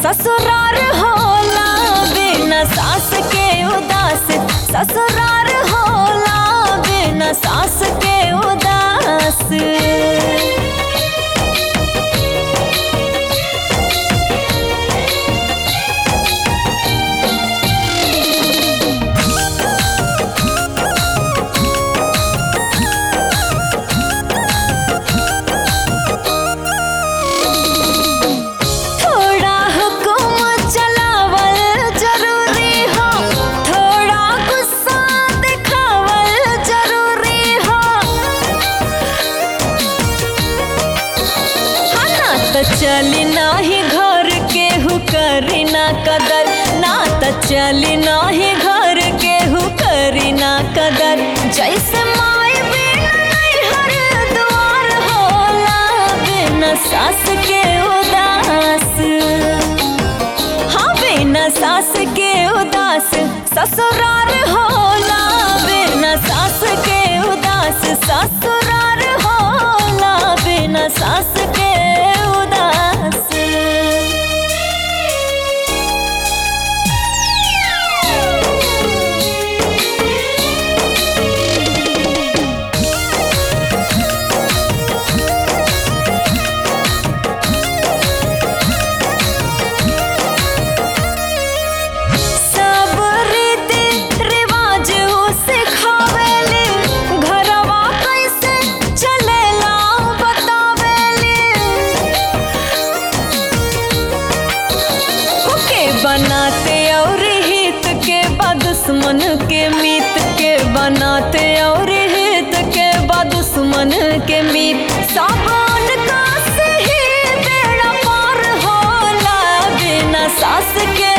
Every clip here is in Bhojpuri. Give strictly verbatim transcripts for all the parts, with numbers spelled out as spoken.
ससुरार होला बिना सास के उदास, ससुरार होला बिना सास के उदास। चली नाही घर केहू करी ना कदर, ना त चली नाही घर केहू करी ना कदर। जैसे माई बिना नैहर द्वार होला बिना सास के उदास, हाँ बिना सास के उदास। ससुरार होला बिना सास के उदास, ससुरार होला बिना सास के उदास। बनाते और हित के बाद दुश्मन के मीत के, बनाते और हित के बाद दुश्मन के मीत। सावन का सही बेड़ा पार होला बिना सास के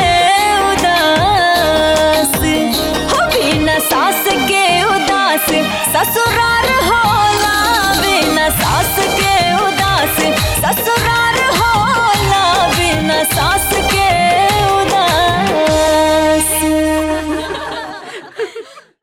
उदास, हो बिना सास के उदास। ससुरार होला बिना सास